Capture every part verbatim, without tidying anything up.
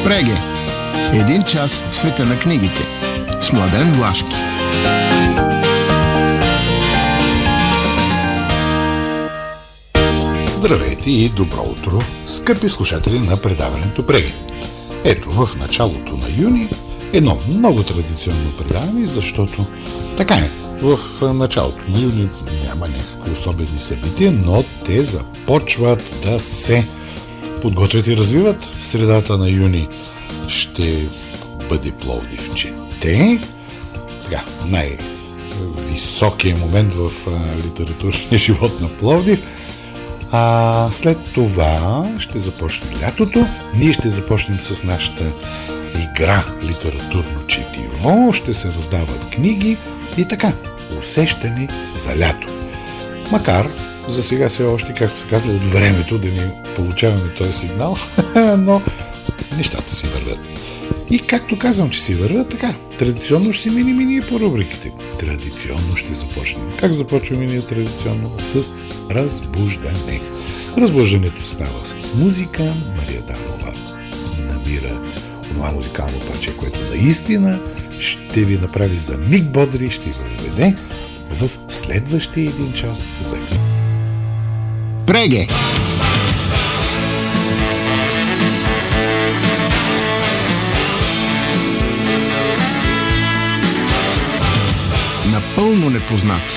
Преге. Един час в света на книгите. С Младен Влашки. Здравейте и добро утро, скъпи слушатели на предаването Преге. Ето, в началото на юни едно много традиционно предаване, защото така е. В началото на юни няма някакви особени събития, но те започват да се подготвят и развиват. В средата на юни ще бъде Пловдив чете. Така, най-високият момент в литературния живот на Пловдив. А след това ще започне лятото. Ние ще започнем с нашата игра литературно четиво. Ще се раздават книги и така, усещане за лято. Макар, за сега все още, както се казва, от времето да ни получаваме този сигнал, но нещата си вървят. И както казвам, че си вървят, така, традиционно ще си минем и ние по рубриките. Традиционно ще започнем. Как започваме ние традиционно? С разбуждане. Разбуждането става с музика. Мария Данова намира това музикално парче, което наистина ще ви направи за миг бодри, ще ви въведе в следващия един час за Преге! Напълно непознати.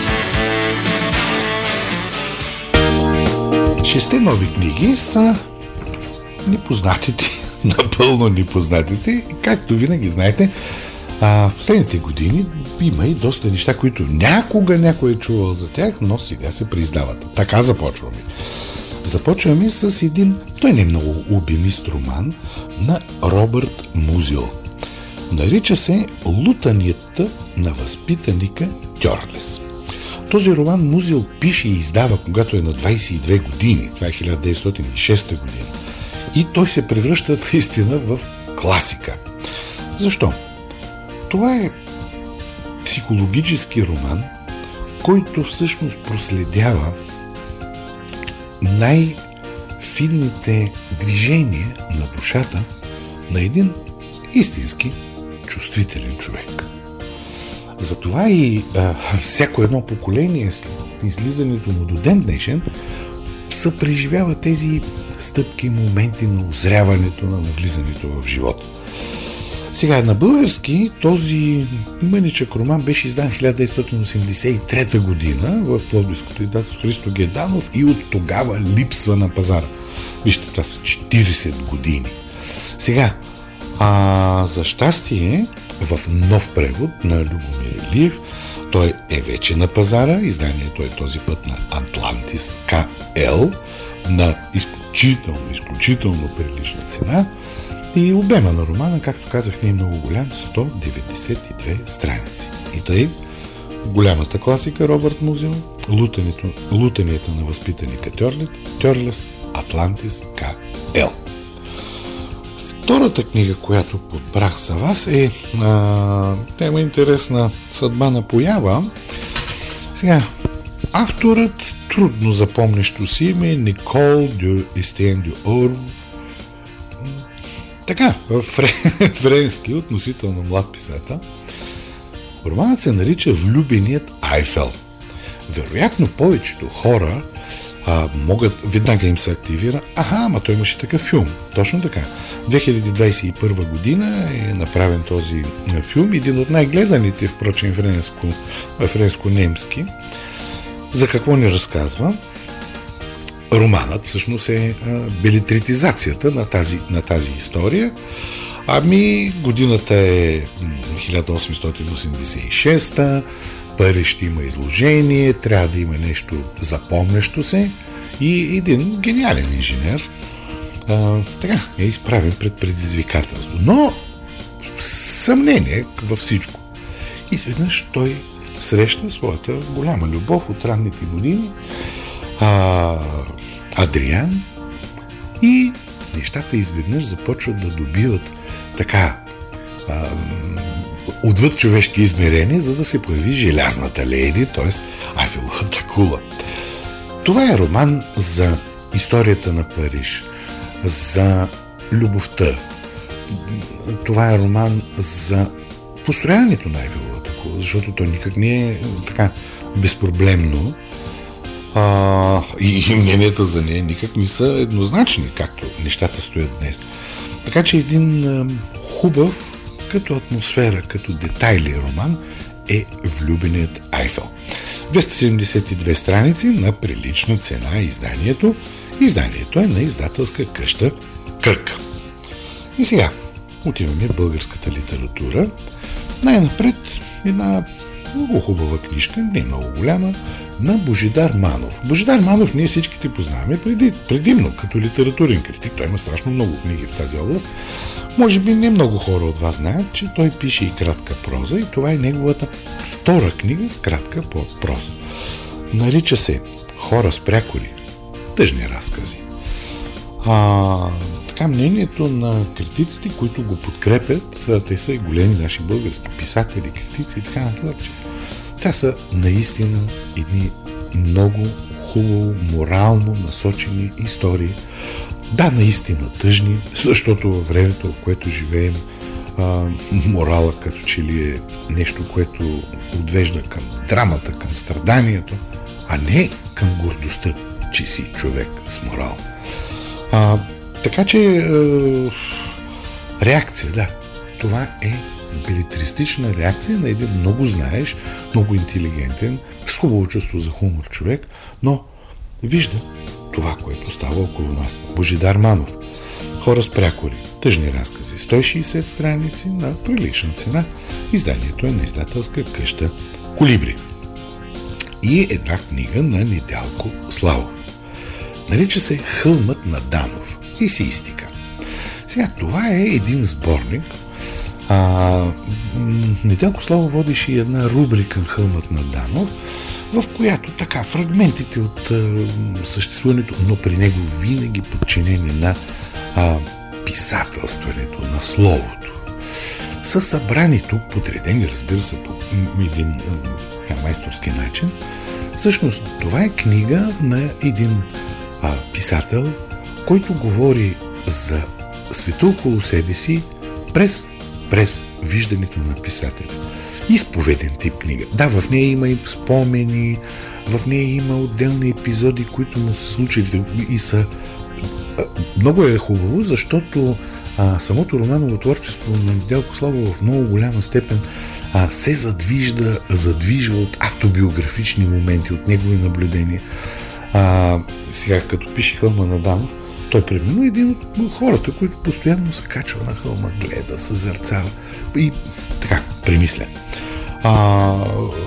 Шесте нови книги са непознатите, напълно непознатите. Както винаги знаете, а, в последните години има и доста неща, които някога някой е чувал за тях, но сега се признават. Така започваме. Започваме с един, той не е много обемист роман, на Робърт Музил. Нарича се "Лутанията на възпитаника Тьорлес". Този роман Музил пише и издава, когато е на двайсет и две години. Това е хиляда деветстотин и шеста година. И той се превръща наистина в класика. Защо? Това е психологически роман, който всъщност проследява най-финните движения на душата на един истински чувствителен човек. Затова и а, всяко едно поколение след излизането му до ден днешен съпреживява тези стъпки, моменти на озряването, на навлизането в живота. Сега на български този мъничък роман беше издан хиляда деветстотин осемдесет и трета година в пловдивското издателство Христо Геданов и от тогава липсва на пазара. Вижте, това са четирийсет години. Сега, а, за щастие, в нов превод на Любомир Илиев, той е вече на пазара. Изданието е този път на Атлантис КЛ на изключително, изключително прилична цена. И обема на романа, както казах, не е много голям, сто деветдесет и две страници. И тъй, голямата класика Робърт Музил, "Лутанията на възпитаника Тьорлес", Атлантис КЛ. Втората книга, която подбрах за вас, е а, тема интересна съдба на поява. Сега, авторът, трудно запомнящо си име, е Никол дю Естиен дю Ор. Така, френски, относително млад писател. Романът се нарича "Влюбеният Айфел". Вероятно повечето хора а, могат, веднага им се активира, аха, ама той имаше такъв филм. Точно така. две хиляди двайсет и първа година е направен този филм, един от най-гледаните, впрочем, френско, френско-немски. За какво ни разказва? Романът всъщност е а, белетритизацията на тази, на тази история. Ами, годината е хиляда осемстотин осемдесет и шеста, Париж ще има изложение, трябва да има нещо запомнящо се и един гениален инженер а, така е изправен пред предизвикателство. Но съмнение във всичко. И изведнъж той среща своята голяма любов от ранните години, а, Адриан, и нещата изведнъж започват да добиват така а, отвъд човешки измерения, за да се появи желязната леди, т.е. Айфеловата кула. Това е роман за историята на Париж, за любовта, това е роман за построяването на Айфеловата кула, защото то никак не е така безпроблемно. А, и, и мненията за нея никак не са еднозначни, както нещата стоят днес. Така че един а, хубав, като атмосфера, като детайли роман е Влюбеният Айфел. двеста седемдесет и две страници на прилична цена изданието. Изданието е на издателска къща Кръг. И сега отиваме в българската литература. Най-напред една много хубава книжка, не много голяма, на Божидар Манов. Божидар Манов ние всичките познаваме преди, предимно като литературен критик. Той има страшно много книги в тази област. Може би не много хора от вас знаят, че той пише и кратка проза и това е неговата втора книга с кратка проза. Нарича се Хора с прякори. Тъжни разкази. А, така мнението на критиците, които го подкрепят, те са и големи наши български писатели, критици и така нататък. Те са наистина едни много хубаво, морално насочени истории. Да, наистина тъжни, защото във времето, в което живеем, а, морала като че ли е нещо, което отвежда към драмата, към страданието, а не към гордостта, че си човек с морал. А, така че е, реакция, да, това е белетристична реакция на един много знаеш, много интелигентен, с хубаво чувство за хумор човек, но вижда това, което става около нас. Божидар Манов. Хора с прякори. Тъжни разкази. сто и шейсет страници на прилична цена. Изданието е на издателска къща Колибри. И една книга на Недялко Славов. Нарича се Хълмът на Данов. Есеистика. Сега, това е един сборник. А, Недялко Славов водеше и една рубрика Хълмът на Данов, в която така фрагментите от а, съществуването, но при него винаги подчинени на а, писателстването, на словото, са събрани тук, подредени, разбира се, по един а, майсторски начин. Всъщност, това е книга на един а, писател, който говори за света около себе си през, през виждането на писателя. Изповеден тип книга. Да, в нея има и спомени, в нея има отделни епизоди, които му се случили и са... Много е хубаво, защото а, самото романово творчество на Недялко Славов в много голяма степен а, се задвижда, задвижва от автобиографични моменти, от негови наблюдения. А, сега, като пише Хълма на Данов, той примерно е един от хората, които постоянно се качва на хълма, гледа, съзерцава и така, премисля. А,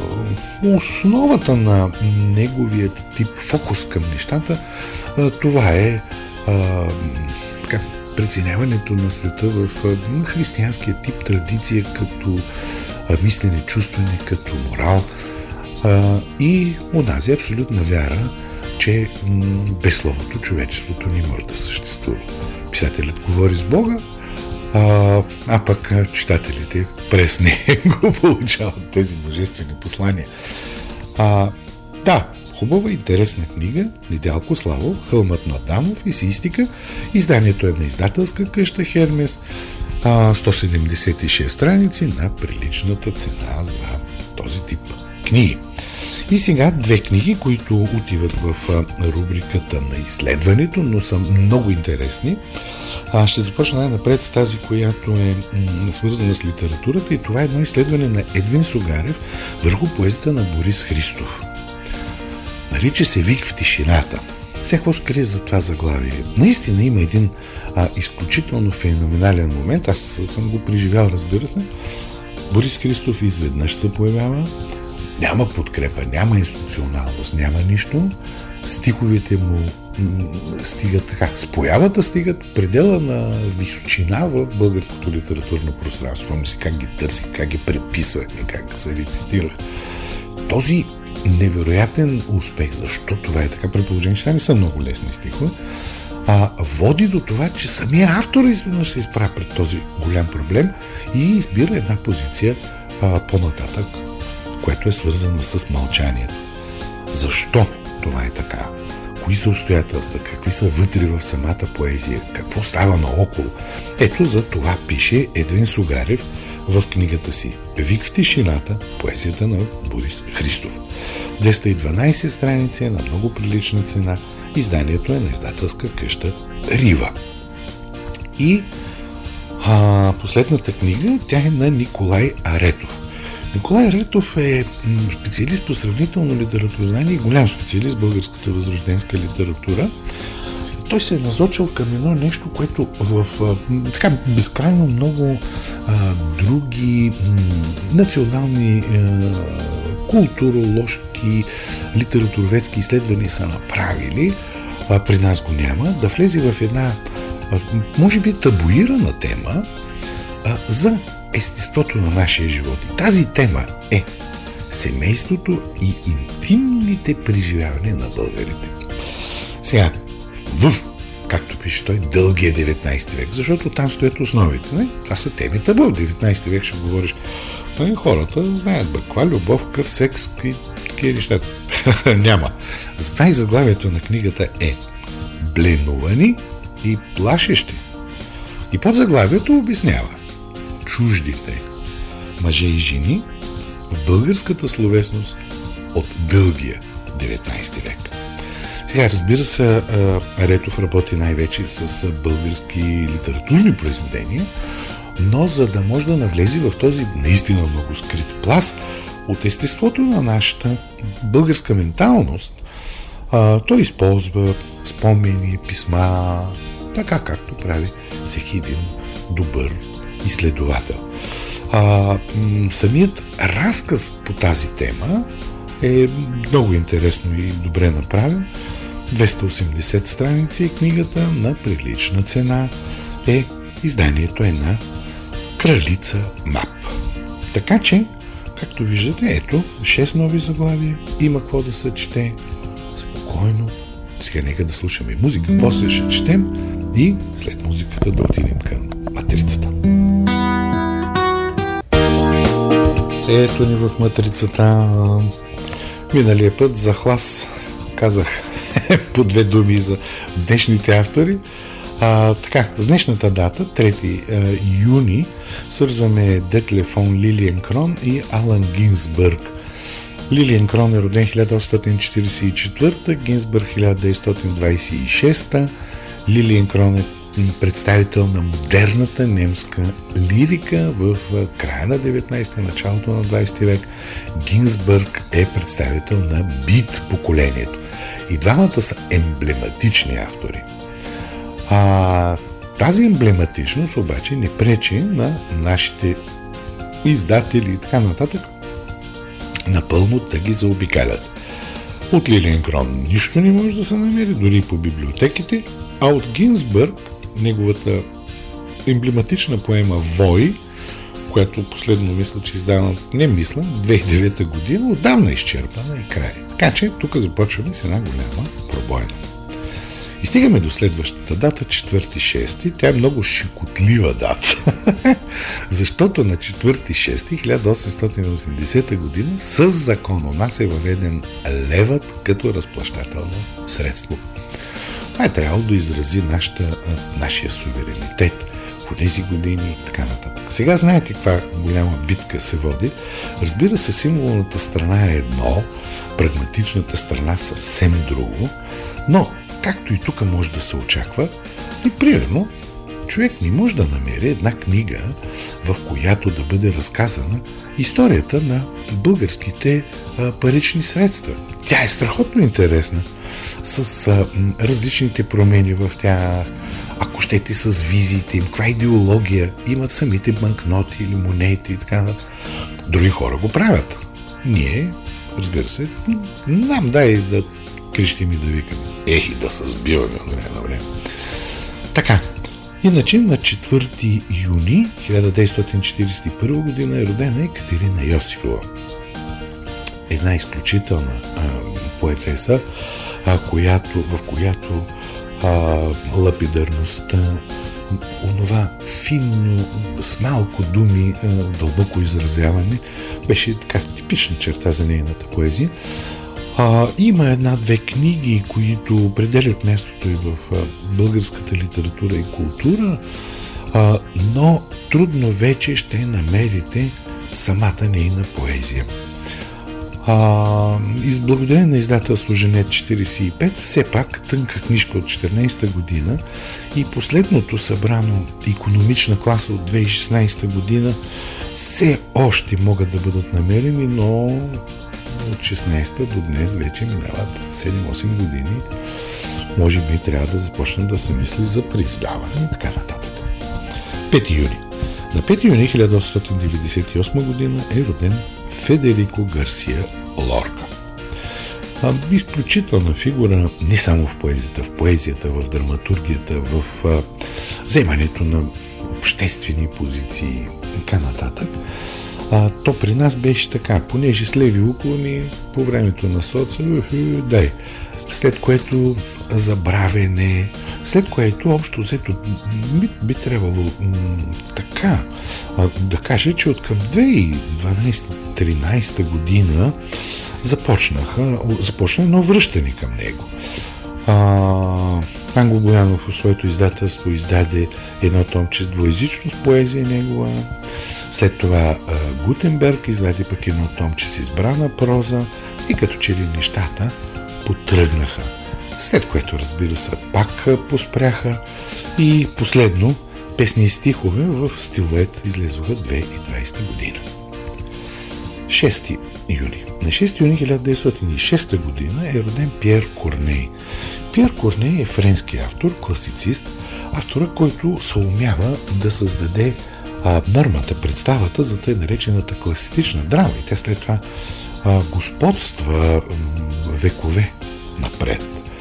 основата на неговият тип фокус към нещата, а, това е а, така, преценяването на света в а, християнския тип традиция, като а, мислене, чувстване, като морал а, и онази абсолютна вяра, че м- без словото човечеството не може да съществува. Писателят говори с Бога, а, а пък читателите през него получават тези божествени послания. А, да, хубава, интересна книга, Недялко Славов, Хълмът на Данов, есеистика. Изданието е на издателска къща Хермес, а, сто седемдесет и шест страници на приличната цена за този тип книги. И сега две книги, които отиват в рубриката на изследването, но са много интересни. А, ще започна най-напред с тази, която е м- свързана с литературата, и това е едно изследване на Едвин Сугарев върху поезията на Борис Христов. Нарича се Вик в тишината. Сега какво скрие за това заглавие? Наистина има един а, изключително феноменален момент. Аз съм го преживял, разбира се. Борис Христов изведнъж се появява. Няма подкрепа, няма институционалност, няма нищо. Стиховете му м- стигат така. С появата стигат предела на височина в българското литературно пространство. Мисля как ги търсих, как ги преписвахме, как се рецитирах. Този невероятен успех, защо това е така, при положение, че не са много лесни стихове, а води до това, че самия автор изведнъж се изправя пред този голям проблем и избира една позиция а, по-нататък, което е свързано с мълчанието. Защо това е така? Кои са обстоятелства? Какви са вътре в самата поезия? Какво става наоколо? Ето за това пише Едвин Сугарев в книгата си "Вик в тишината", поезията на Борис Христов. двеста и дванадесет страници е на много прилична цена. Изданието е на издателска къща Рива. И а, последната книга, тя е на Николай Аретов. Николай Аретов е специалист по сравнително литературознание и голям специалист в българската възрожденска литература. Той се е насочил към едно нещо, което в а, така безкрайно много а, други м, национални а, културологски, литературоведски изследвания са направили, а при нас го няма, да влезе в една, а, може би, табуирана тема а, за естеството на нашия живот. И тази тема е семейството и интимните преживявания на българите. Сега, в, както пише той, дългия деветнадесети век, защото там стоят основите. Не? Това са теми табу. В деветнадесети век ще говориш. Не, хората знаят бърква, любов, къв, секс и такива неща. Няма. Затова и заглавието на книгата е "Бленувани и плашещи". И под заглавието обяснява: чуждите мъже и жени в българската словесност от дългия деветнадесети век. Сега, разбира се, Аретов работи най-вече с български литературни произведения, но за да може да навлезе в този наистина много скрит пласт от естеството на нашата българска менталност, той използва спомени, писма, така както прави всеки един добър изследовател. А, самият разказ по тази тема е много интересно и добре направен. двеста и осемдесет страници е книгата, на прилична цена е. Изданието е на Кралица Мап. Така че, както виждате, ето, шест нови заглавия, има какво да се чете спокойно. Сега нека да слушаме музика, после ще четем и след музиката да отидем към матрицата. Ето ни в матрицата. Миналия път за хлас казах по две думи за днешните автори. А, така, с днешната дата, трети юни, свързваме Детлеф фон Лилиенкрон и Алан Гинзбърг. Лилиенкрон е роден хиляда осемстотин четиридесет и четвърта, Гинзбърг хиляда деветстотин двадесет и шеста. Лилиенкрон е представител на модерната немска лирика в края на деветнадесети, началото на двадесети век. Гинзбърг е представител на бит поколението. И двамата са емблематични автори. А тази емблематичност обаче не пречи на нашите издатели и така нататък напълно да ги заобикалят. От Лилиенкрон нищо не може да се намери, дори по библиотеките, а от Гинзбърг неговата емблематична поема "Вой", която последно мисля, че издавана, не мисля, две хиляди и девета година, отдавна изчерпана и край. Така че тук започваме с една голяма пробойна. И стигаме до следващата дата, четвърти шести. Тя е много шикотлива дата, защото на четвърти шести хиляда осемстотин и осемдесета година с закон у нас е въведен левът като разплащателно средство. Това е трябвало да изрази нашата, нашия суверенитет в тези години и така нататък. Сега знаете каква голяма битка се води. Разбира се, символната страна е едно, прагматичната страна съвсем друго, но както и тук може да се очаква, и примерно човек не може да намери една книга, в която да бъде разказана историята на българските а, парични средства. Тя е страхотно интересна, с а, различните промени в тях, ако щете с визиите им, каква идеология имат самите банкноти или монети и така нататък. Други хора го правят. Ние, разбира се, нам дай да крещим и да викаме. Ех, и да се сбиваме от време на време. Така, иначе на четвърти юни хиляда деветстотин четиридесет и първа година е родена Екатерина Йосифова. Една изключителна а, поетеса, а, която, в която а, лапидарността, онова финно, с малко думи, а, дълбоко изразяване, беше така типична черта за нейната поезия. А, има една-две книги, които определят мястото и в а, българската литература и култура. а, но трудно вече ще намерите самата нейна поезия. А, из благодарение на издателство Женет четиридесет и пет, все пак тънка книжка от четиринадесета година и последното събрано икономична класа от две хиляди и шестнадесета година все още могат да бъдат намерени, но от шестнадесета до днес вече минават седем-осем години. Може би трябва да започне да се мисли за преиздаване и така нататък. пети юни. На пети юни хиляда осемстотин деветдесет и осма година е роден Федерико Гарсия Лорка. А, изключителна фигура не само в поезията, в поезията, в драматургията, в а, вземането на обществени позиции и така нататък. А, то при нас беше така, понеже с леви уклони по времето на соца, дай, след което забравене, след което общо взето би, би трябвало м- така а, да кажа, че от към две хиляди и дванадесета-тринадесета година започнаха, започна едно връщане към него. А, Анго Боянов в своето издателство издаде едно томче с двоезичност поезия негова. След това а, Гутенберг издаде пък едно томче с избрана проза и като че ли нещата потръгнаха. След което, разбира се, пак поспряха и последно песни и стихове в стилует излезоха две хиляди и двадесета година. шести юни. На шести юни хиляда деветстотин и шеста година е роден Пиер Корней. Пиер Корней е френски автор, класицист, автора, който съумява да създаде а, нормата, представата за тъй наречената класицистична драма и тя след това а, господства м, векове напред.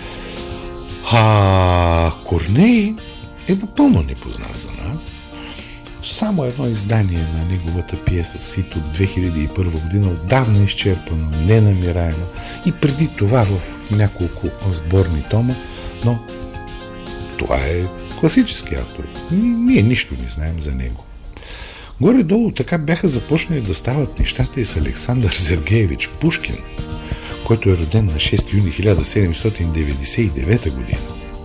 А Корней е напълно непознат за нас. Само едно издание на неговата пиеса Сит от две хиляди и първа година, отдавна изчерпано, ненамираемо и преди това в няколко сборни тома, но това е класически автор. Ние нищо не знаем за него. Горе-долу така бяха започнали да стават нещата и с Александър Сергеевич Пушкин, който е роден на шести юни хиляда седемстотин деветдесет и девета година.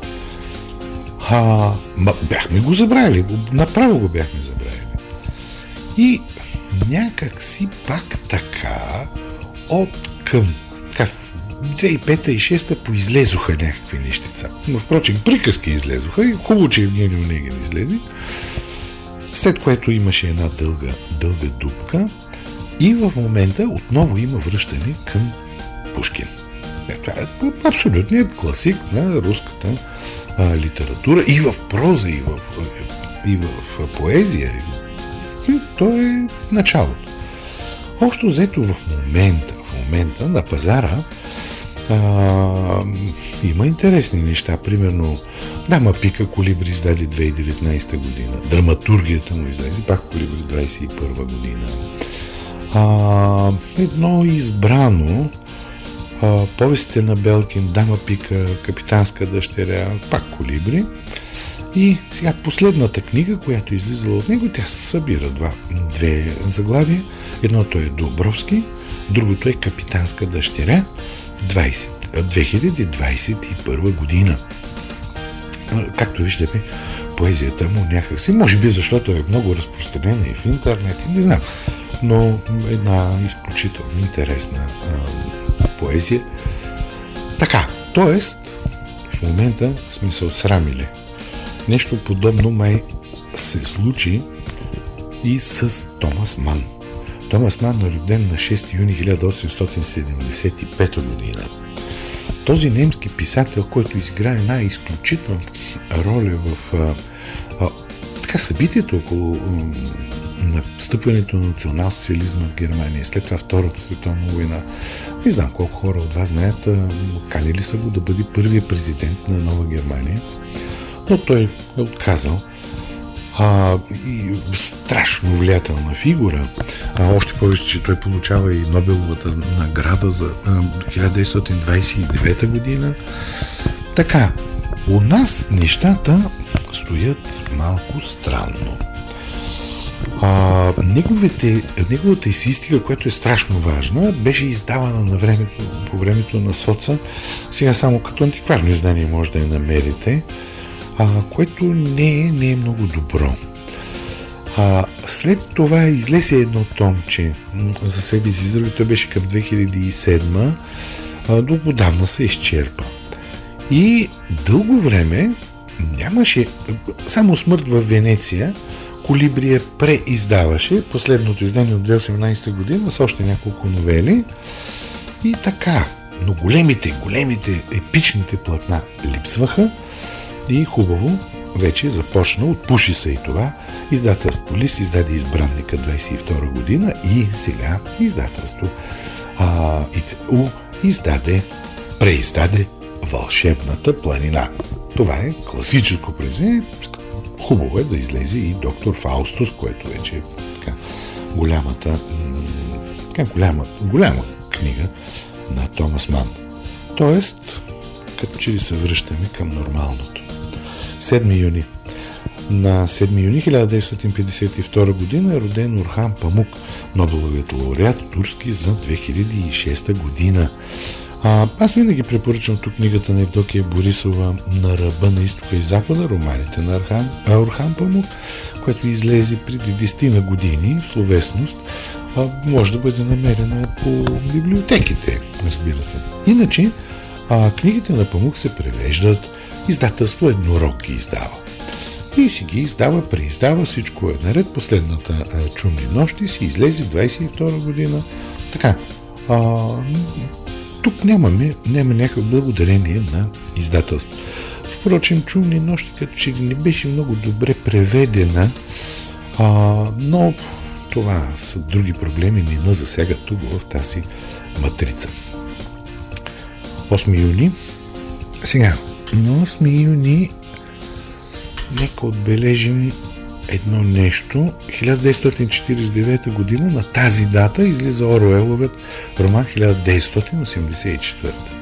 А, ма, бяхме го забравили, направо го бяхме забравили. И някак си пак така от към така, две хиляди и пета и шеста поизлезоха някакви нещица. Но впрочем, приказки излезоха и хубаво, че Евгений Онегин излезе. След което имаше една дълга, дълга дупка и в момента отново има връщане към Пушкин. Това е абсолютният класик на руската а, литература и в проза, и в, и в поезия. И то е началото. Общо взето в момента, в момента на пазара а, има интересни неща. Примерно Дама Пика Колибри издаде две хиляди и деветнадесета година. Драматургията му излезе пак Колибри двадесет и първа година. А, едно избрано Uh, повестите на Белкин, Дама Пика, Капитанска дъщеря, пак Колибри. И сега последната книга, която е излизала от него, тя събира два, две заглавия. Едното е Добровски, другото е Капитанска дъщеря, две хиляди двадесет и първа година. Както виждаме, поезията му някакси, може би защото е много разпространена и в интернет, и не знам, но една изключително интересна а, поезия. Така, т.е. в момента сме се отсрамили. Нещо подобно май се случи и с Томас Ман. Томас Ман е роден на шести юни хиляда осемстотин седемдесет и пета година. Този немски писател, който изигра една изключителна роля в а, а, така събитието около настъпването на национал-социализма в Германия, след това Втората световна война. Не знам колко хора от вас знаят, канили са го да бъде първият президент на Нова Германия, но той е отказал. А, и страшно влиятелна фигура. А, още повече, че той получава и Нобеловата награда за а, хиляда деветстотин двадесет и девета година. Така, у нас нещата стоят малко странно. А, неговите, неговата есеистика, която е страшно важна, беше издавана на времето, по времето на соца. Сега само като антикварно издание може да я намерите, а, което не е, не е много добро. А, след това излезе едно томче за себе си, заради той беше към две хиляди и седма, а, до подавна се изчерпа. И дълго време нямаше, само Смърт в Венеция, Колибрия преиздаваше последното издание от две хиляди и осемнадесета година с още няколко новели и така, но големите, големите, епичните платна липсваха и хубаво вече започна, отпуши се и това. Издателство Лист издаде Избранника двадесет и втора година и сега издателство а, ИЦУ издаде, преиздаде Вълшебната планина. Това е класическо произведение. Хубаво е да излезе и Доктор Фаустус, което вече е така голямата, така голяма, голяма книга на Томас Ман. Тоест, като че ли се връщаме към нормалното. седми юни. На седми юни хиляда деветстотин петдесет и втора година е роден Орхан Памук, Нобеловият лауреат турски за две хиляди и шеста година. А, аз винаги препоръчвам тук книгата на Евдокия Борисова "На ръба на изтока и запада", романите на Орхан, Орхан Памук, което излезе преди десет години в словесност. А, може да бъде намерена по библиотеките, разбира се. Иначе, а, книгите на Памук се превеждат, издателство Еднорог ги издава. И си ги издава, преиздава, всичко е наред. Последната а, "Чумни нощи" си излезе двадесет и втора година. Така, а, тук нямаме, няма някакво благодарение на издателство. Впрочем, "Чумни нощи" като че не беше много добре преведена, а, но това са други проблеми, не на засягат тук в тази матрица. осми юни. Сега, на осми юни нека отбележим едно нещо. хиляда деветстотин четиридесет и девета година на тази дата излиза Оруеловият роман хиляда деветстотин осемдесет и четвърта.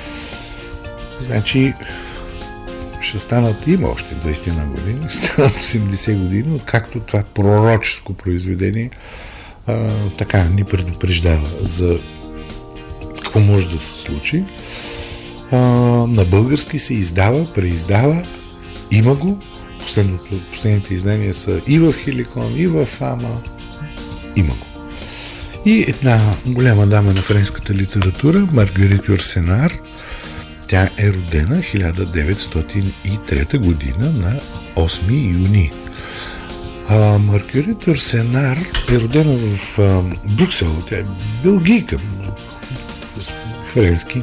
Значи ще станат, има още двадесет години, станат осемдесет години, откакто това пророческо произведение а, така ни предупреждава за какво може да се случи. А, на български се издава, преиздава, има го. Последното, последните издания са и в Хеликон, и в Ама. Има го. И една голяма дама на френската литература, Маргерит Йорсенар, тя е родена хиляда деветстотин и трета година на осми юни. А, Маргерит Йорсенар е родена в а, Брюксел. Тя е белгийка, френски.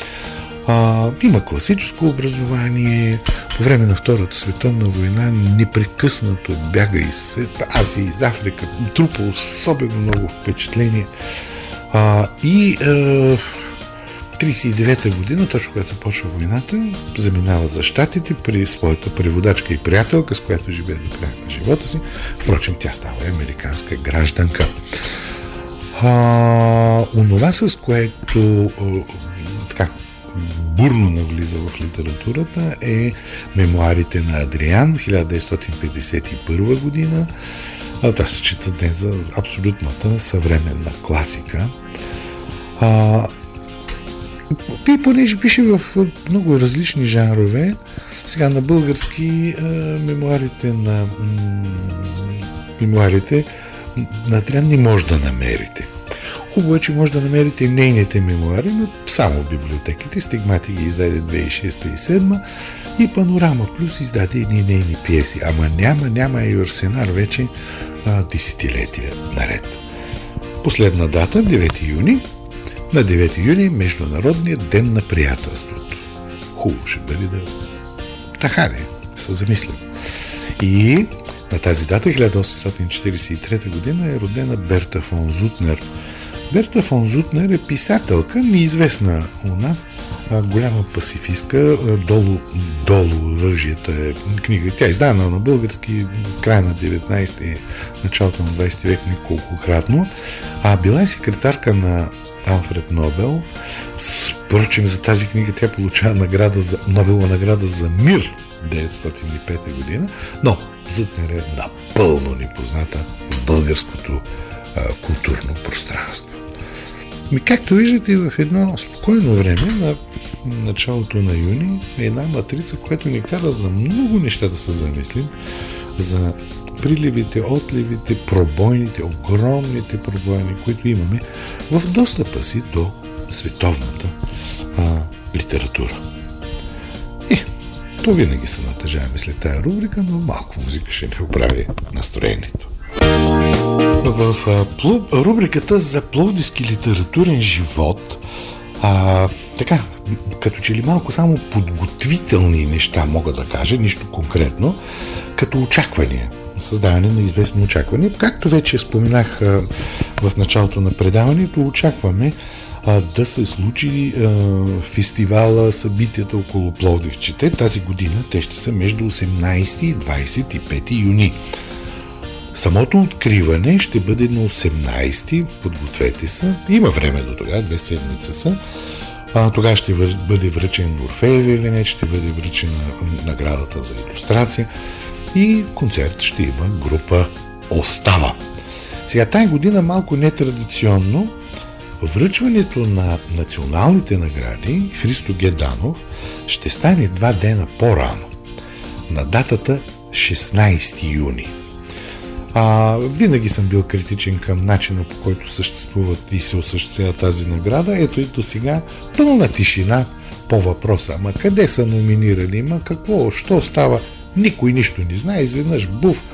А, има класическо образование. По време на Втората световна война непрекъснато бяга из Азия, из Африка, трупа особено много впечатление. А, и а, тридесет и девета година, точно когато започва войната, заминава за Щатите при своята преводачка и приятелка, с която живее до края на живота си. Впрочем, тя става американска гражданка. А, онова, с което а, така бурно навлиза в литературата, е мемуарите на Адриан, хиляда деветстотин петдесет и първа година. Това се чита днес за абсолютната съвременна класика. А, и понеже пише в много различни жанрове, сега на български а, мемуарите на м- мемуарите на Адриан не може да намерите. Хубаво е, че може да намерите нейните мемуари, но само в библиотеките. Стигмати ги издаде две хиляди и шеста и две хиляди и седма и Панорама Плюс издаде едни нейни пиеси. Ама няма, няма и Йорсенар вече а, десетилетия наред. Последна дата, девети юни. На девети юни Международният ден на приятелството. Хубаво ще бъде да така не, се замислям. И на тази дата, хиляда осемстотин четиридесет и трета година, е родена Берта фон Зутнер. Берта фон Зутнер е писателка, неизвестна у нас, голяма пацифистка, долу, долу оръжията е книга. Тя е издана на български края на деветнадесети, началото на двадесети век неколкократно, а била е секретарка на Алфред Нобел. Впрочем, за тази книга тя получава награда за, Нобелова награда за мир деветстотин и пета година, но Зутнер е напълно непозната в българското а, културно пространство. Ми, както виждате, в едно спокойно време, на началото на юни, е една матрица, която ни кара за много неща да се замислим, за приливите, отливите, пробойните, огромните пробойни, които имаме в достъпа си до световната а, литература. И то винаги се натъжаваме след тая рубрика, но малко музика ще ни оправи настроението. В а, плу, рубриката за пловдивски литературен живот а, така, като че ли малко само подготвителни неща мога да кажа, нищо конкретно, като очаквания, създаване на известно очакване. Както вече споменах а, в началото на предаването, очакваме а, да се случи а, фестивала, събитията около Пловдивчите. Тази година те ще са между осемнайсети и двайсет и пети юни. Самото откриване ще бъде на осемнайсети, подгответе се, има време до тогава, две седмици са. А, тогава ще бъде връчен Орфеевия венец, ще бъде връчена наградата за илюстрация и концерт ще има група Остава. Сега тази година малко нетрадиционно връчването на националните награди Христо Геданов ще стане два дена по-рано, на датата шестнайсети юни. А, винаги съм бил критичен към начина, по който съществуват и се осъществява тази награда. Ето и до сега пълна тишина по въпроса. Ама къде са номинирали? Ма какво? Що става? Никой нищо не знае. Изведнъж буф.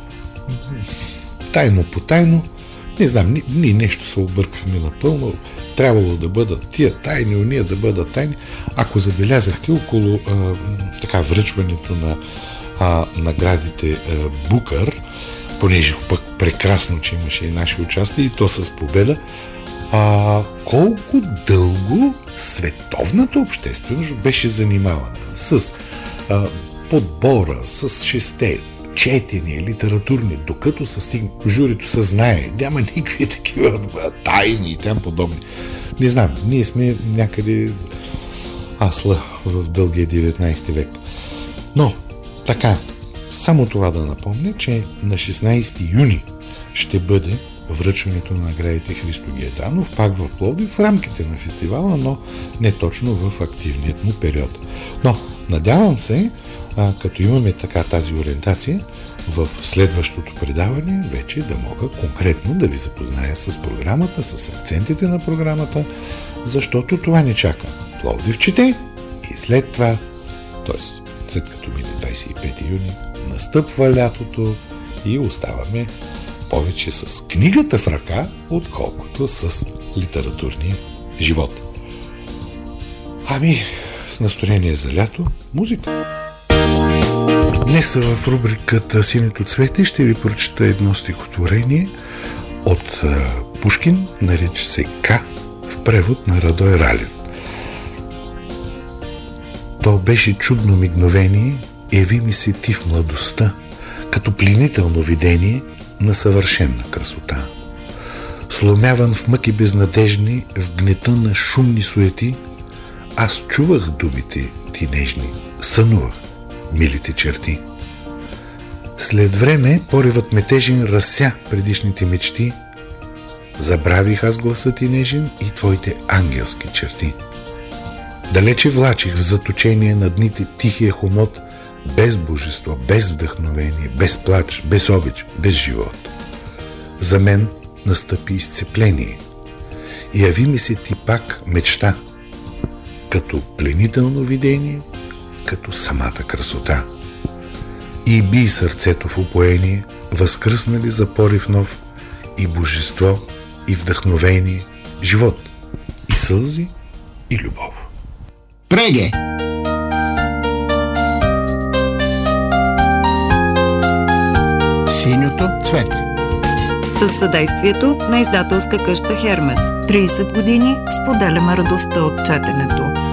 Тайно по тайно. Не знам, ние нещо се объркахме напълно. Трябвало да бъдат тия тайни, уния да бъдат тайни. Ако забелязахте около а, така връчването на а, наградите а, Букър, понеже пък прекрасно, че имаше и наши участия, и то с победа, а, колко дълго световната общественост беше занимавана с а, подбора, с шесте, четения, литературни, докато се стигне, журито се знае, няма никакви такива тайни и там подобни. Не знам, ние сме някъде асла в дългия деветнайсети век. Но, така, само това да напомня, че на шестнайсети юни ще бъде връчването на наградите Христо Геданов, пак в Пловдив, в рамките на фестивала, но не точно в активният му период. Но надявам се, а, като имаме така тази ориентация, в следващото предаване вече да мога конкретно да ви запозная с програмата, с акцентите на програмата, защото това не чака. Пловдивчите и след това, т.е. след като мине двайсет и пети юни, настъпва лятото и оставаме повече с книгата в ръка, отколкото с литературния живот. Ами, с настроение за лято, музика. Днес в рубриката Синето цвете ще ви прочита едно стихотворение от Пушкин, нарича се К, в превод на Радой Ралин. То беше чудно мигновение, яви ми се ти в младостта, като пленително видение на съвършенна красота. Сломяван в мъки безнадежни, в гнета на шумни суети, аз чувах думите ти нежни, сънувах милите черти. След време поривът метежен разся предишните мечти, забравих аз гласът ти нежен и твоите ангелски черти. Далече влачих в заточение на дните тихия хомот, без божество, без вдъхновение, без плач, без обич, без живот. За мен настъпи изцепление. Яви ми се ти пак мечта, като пленително видение, като самата красота. И би сърцето в упоение, възкръснали за порив нов, и божество, и вдъхновение, живот, и сълзи, и любов. Преге! Синьото цвете. Със съдействието на издателска къща Хермес. трийсет години споделяме радостта от четенето.